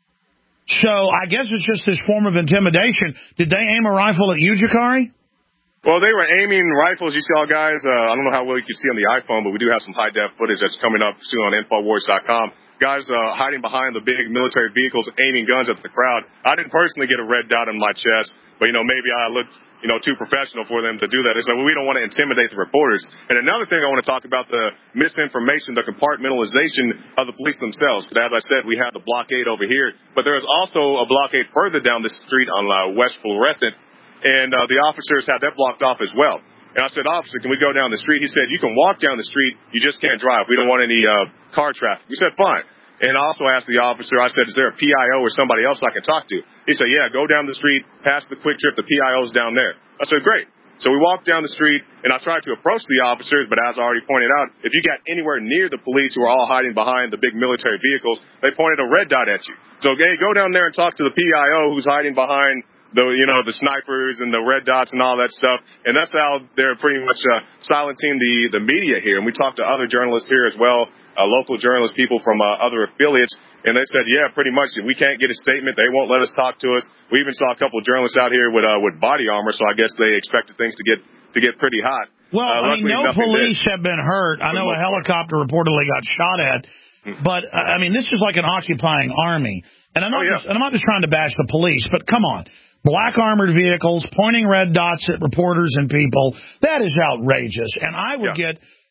So I guess it's just this form of intimidation. Did they aim a rifle at you, Jakari? Well, they were aiming rifles. You saw guys, I don't know how well you can see on the iPhone, but we do have some high-def footage that's coming up soon on Infowars.com. Guys hiding behind the big military vehicles, aiming guns at the crowd. I didn't personally get a red dot on my chest, but, maybe I looked, too professional for them to do that. It's like, we don't want to intimidate the reporters. And another thing I want to talk about, the misinformation, the compartmentalization of the police themselves. Because as I said, we have the blockade over here, but there is also a blockade further down the street on West Fluorescent, and the officers had that blocked off as well. And I said, officer, can we go down the street? He said, you can walk down the street, you just can't drive. We don't want any car traffic. We said, fine. And I also asked the officer, I said, is there a PIO or somebody else I can talk to? He said, yeah, go down the street, past the Quick Trip, the PIO's down there. I said, great. So we walked down the street, and I tried to approach the officers, but as I already pointed out, if you got anywhere near the police who are all hiding behind the big military vehicles, they pointed a red dot at you. So, hey, go down there and talk to the PIO who's hiding behind the snipers and the red dots and all that stuff. And that's how they're pretty much silencing the media here. And we talked to other journalists here as well, local journalists, people from other affiliates. And they said, yeah, pretty much if we can't get a statement, they won't let us talk to us. We even saw a couple of journalists out here with body armor. So I guess they expected things to get pretty hot. Well, no police have been hurt. I know a helicopter reportedly got shot at. But, this is like an occupying army. And I'm not just trying to bash the police, but come on. Black armored vehicles, pointing red dots at reporters and people. That is outrageous. And I would get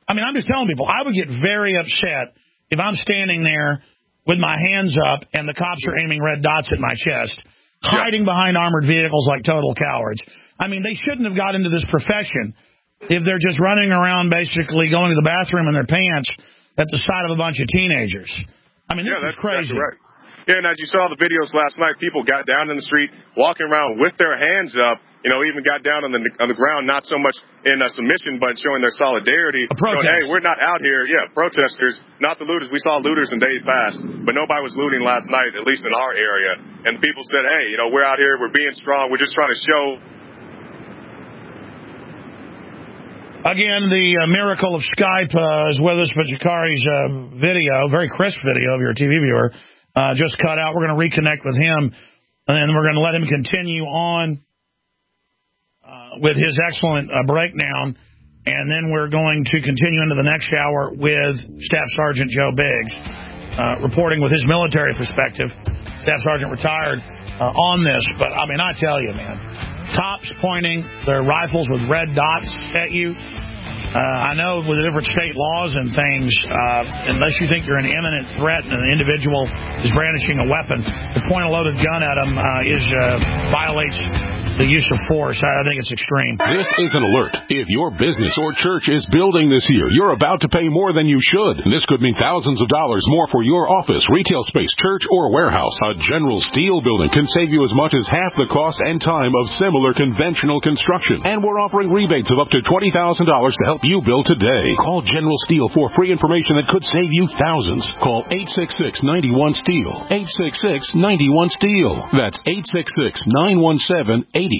I mean, I'm just telling people, I would get very upset if I'm standing there with my hands up and the cops are aiming red dots at my chest, hiding behind armored vehicles like total cowards. I mean, they shouldn't have got into this profession if they're just running around basically going to the bathroom in their pants at the sight of a bunch of teenagers. I mean, that's crazy. Exactly right. Yeah, and as you saw the videos last night, people got down in the street, walking around with their hands up, even got down on the ground, not so much in submission, but showing their solidarity. Showing, hey, we're not out here. Yeah, protesters, not the looters. We saw looters in days past, but nobody was looting last night, at least in our area. And people said, hey, we're out here, we're being strong, we're just trying to show. Again, the miracle of Skype is with us, but Jakari's video, very crisp video of your TV viewer, just cut out. We're going to reconnect with him, and then we're going to let him continue on with his excellent breakdown, and then we're going to continue into the next hour with Staff Sergeant Joe Biggs, reporting with his military perspective. Staff Sergeant retired on this, but I mean, I tell you, man, cops pointing their rifles with red dots at you. I know with the different state laws and things, unless you think you're an imminent threat and an individual is brandishing a weapon, to point a loaded gun at them violates the use of force. I think it's extreme. This is an alert. If your business or church is building this year, you're about to pay more than you should. This could mean thousands of dollars more for your office, retail space, church, or warehouse. A General Steel building can save you as much as half the cost and time of similar conventional construction. And we're offering rebates of up to $20,000 to help you build today. Call General Steel for free information that could save you thousands. Call 866-91-STEEL. 866-91-STEEL. That's 866-917-8335.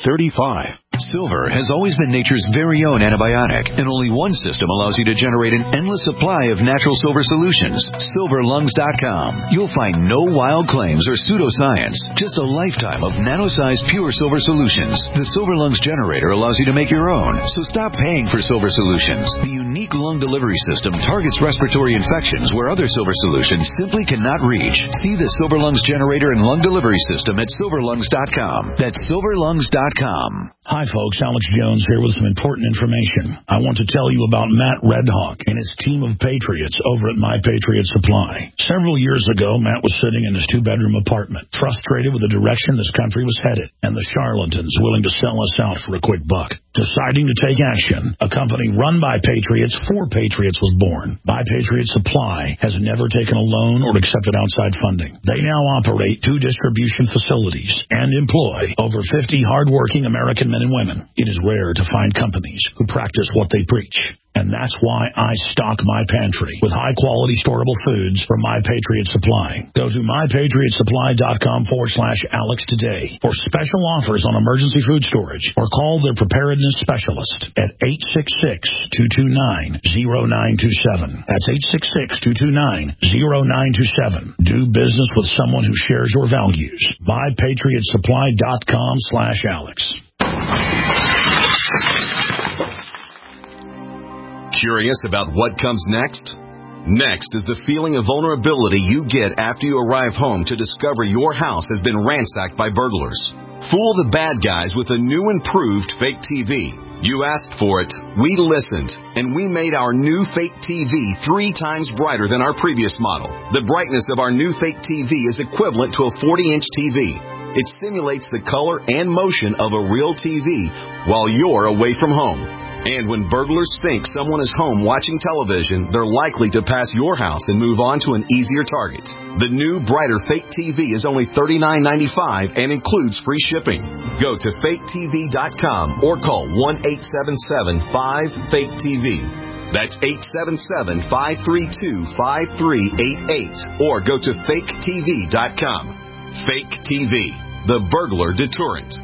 Silver has always been nature's very own antibiotic, and only one system allows you to generate an endless supply of natural silver solutions. SilverLungs.com. You'll find no wild claims or pseudoscience, just a lifetime of nano-sized pure silver solutions. The Silver Lungs generator allows you to make your own, so stop paying for silver solutions. The unique lung delivery system targets respiratory infections where other silver solutions simply cannot reach. See the Silver Lungs generator and lung delivery system at SilverLungs.com. That's SilverLungs.com. Hi, folks. Alex Jones here with some important information. I want to tell you about Matt Redhawk and his team of patriots over at My Patriot Supply. Several years ago, Matt was sitting in his two-bedroom apartment, frustrated with the direction this country was headed, and the charlatans willing to sell us out for a quick buck. Deciding to take action, a company run by patriots for patriots was born. My Patriot Supply has never taken a loan or accepted outside funding. They now operate 2 distribution facilities and employ over 50 hardworking American men and women. It is rare to find companies who practice what they preach. And that's why I stock my pantry with high-quality storable foods from My Patriot Supply. Go to mypatriotsupply.com/Alex today for special offers on emergency food storage, or call their preparedness specialist at 866-229-0927. That's 866-229-0927. Do business with someone who shares your values. mypatriotsupply.com/Alex. Curious about what comes next? Next is the feeling of vulnerability you get after you arrive home to discover your house has been ransacked by burglars. Fool the bad guys with a new improved fake TV. You asked for it, we listened, and we made our new fake TV 3 times brighter than our previous model. The brightness of our new fake TV is equivalent to a 40-inch TV. It simulates the color and motion of a real TV while you're away from home. And when burglars think someone is home watching television, they're likely to pass your house and move on to an easier target. The new, brighter Fake TV is only $39.95 and includes free shipping. Go to faketv.com or call 1-877-5-FAKE-TV. That's 877-532-5388. Or go to faketv.com. Fake TV, the burglar deterrent.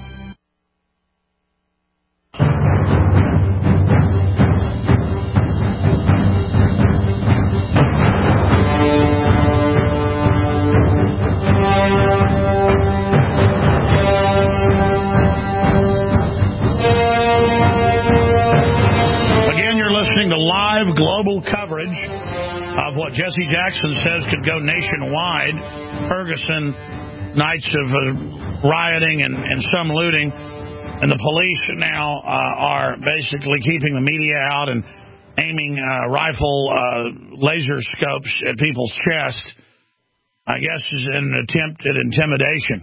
To live global coverage of what Jesse Jackson says could go nationwide. Ferguson, nights of rioting and some looting, and the police now are basically keeping the media out and aiming rifle laser scopes at people's chest, I guess, is an attempt at intimidation.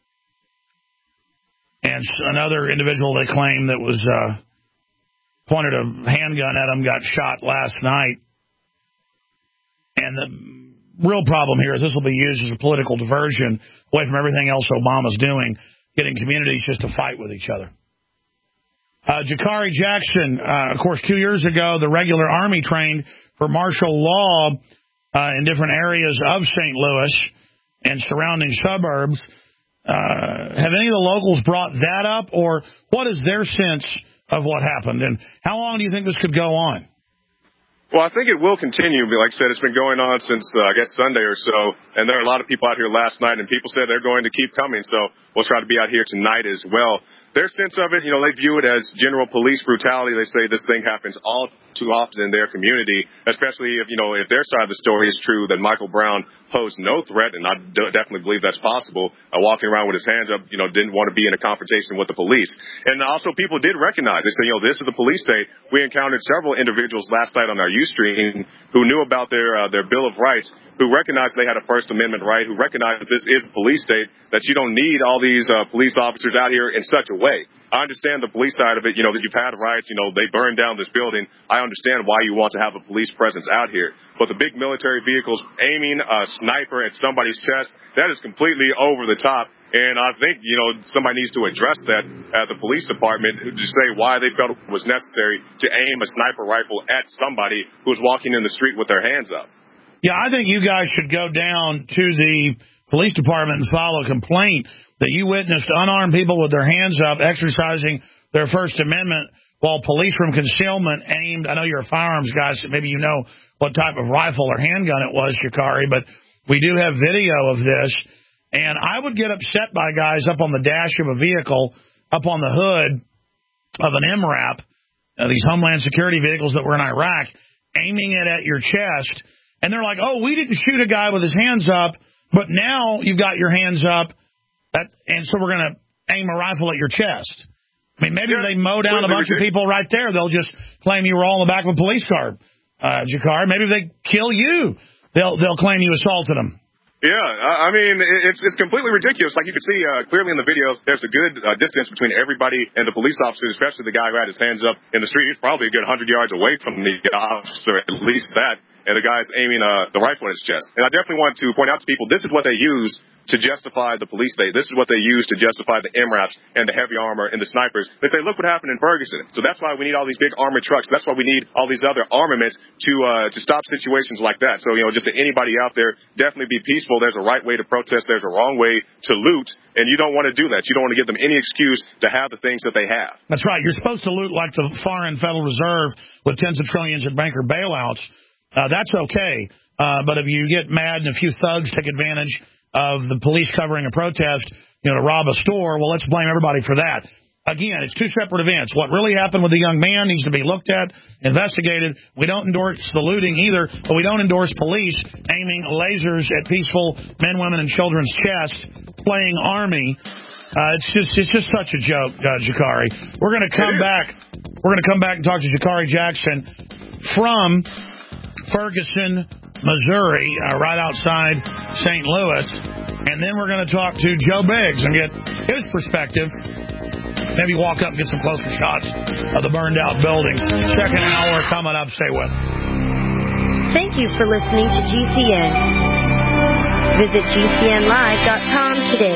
And another individual they claim that was pointed a handgun at him got shot last night. And the real problem here is this will be used as a political diversion away from everything else Obama's doing, getting communities just to fight with each other. Jakari Jackson, of course, 2 years ago, the regular Army trained for martial law in different areas of St. Louis and surrounding suburbs. Have any of the locals brought that up, or what is their sense of what happened, and how long do you think this could go on? Well, I think it will continue. Like I said, it's been going on since, I guess, Sunday or so, and there are a lot of people out here last night, and people said they're going to keep coming, so we'll try to be out here tonight as well. Their sense of it, they view it as general police brutality. They say this thing happens all too often in their community, especially if their side of the story is true, that Michael Brown posed no threat, and I definitely believe that's possible, walking around with his hands up, didn't want to be in a confrontation with the police. And also people did recognize, they say, this is the police state. We encountered several individuals last night on our Ustream who knew about their Bill of Rights, who recognized they had a First Amendment right, who recognized that this is a police state, that you don't need all these police officers out here in such a way. I understand the police side of it, that you've had riots, they burned down this building. I understand why you want to have a police presence out here. But the big military vehicles aiming a sniper at somebody's chest, that is completely over the top. And I think, somebody needs to address that at the police department to say why they felt it was necessary to aim a sniper rifle at somebody who's walking in the street with their hands up. Yeah, I think you guys should go down to the police department and file a complaint that you witnessed unarmed people with their hands up exercising their First Amendment while police from concealment aimed. I know you're a firearms guy, so maybe you know what type of rifle or handgun it was, Jakari, but we do have video of this. And I would get upset by guys up on the dash of a vehicle, up on the hood of an MRAP, these Homeland Security vehicles that were in Iraq, aiming it at your chest. And they're like, oh, we didn't shoot a guy with his hands up, but now you've got your hands up, and so we're going to aim a rifle at your chest. I mean, maybe they mow down a bunch of people right there. They'll just claim you were all in the back of a police car, Jakari. Maybe if they kill you, they'll claim you assaulted them. Yeah, I mean, it's completely ridiculous. Like you could see clearly in the videos, there's a good distance between everybody and the police officers, especially the guy who had his hands up in the street. He's probably a good 100 yards away from the officer, at least that. And the guy's aiming the rifle at his chest. And I definitely want to point out to people, this is what they use to justify the police state. This is what they use to justify the MRAPs and the heavy armor and the snipers. They say, look what happened in Ferguson. So that's why we need all these big armored trucks. That's why we need all these other armaments to stop situations like that. So, just to anybody out there, definitely be peaceful. There's a right way to protest. There's a wrong way to loot. And you don't want to do that. You don't want to give them any excuse to have the things that they have. That's right. You're supposed to loot like the foreign Federal Reserve with tens of trillions in banker bailouts. That's okay. But if you get mad and a few thugs take advantage of the police covering a protest, to rob a store, well, let's blame everybody for that. Again, it's two separate events. What really happened with the young man needs to be looked at, investigated. We don't endorse the looting either, but we don't endorse police aiming lasers at peaceful men, women, and children's chests, playing army. It's just such a joke, Jakari. We're going to come back. We're going to come back and talk to Jakari Jackson from Ferguson, Missouri, right outside St. Louis. And then we're going to talk to Joe Biggs and get his perspective. Maybe walk up and get some closer shots of the burned out building. Second hour coming up. Stay with. Thank you for listening to GCN. Visit GCNlive.com today.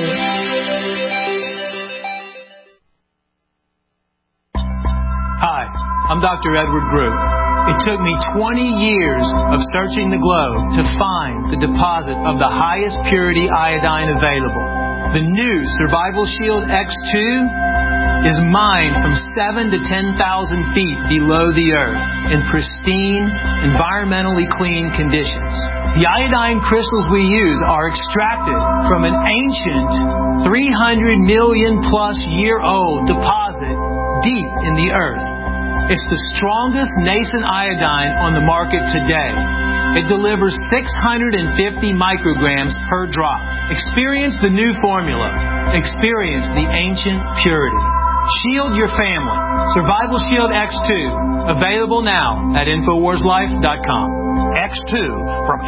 Hi, I'm Dr. Edward Group. It took me 20 years of searching the globe to find the deposit of the highest purity iodine available. The new Survival Shield X2 is mined from 7,000 to 10,000 feet below the earth in pristine, environmentally clean conditions. The iodine crystals we use are extracted from an ancient 300 million plus year old deposit deep in the earth. It's the strongest nascent iodine on the market today. It delivers 650 micrograms per drop. Experience the new formula. Experience the ancient purity. Shield your family. Survival Shield X2. Available now at InfoWarsLife.com. X2 from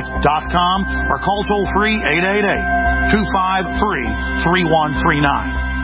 InfoWarsLife.com or call toll free 888-253-3139.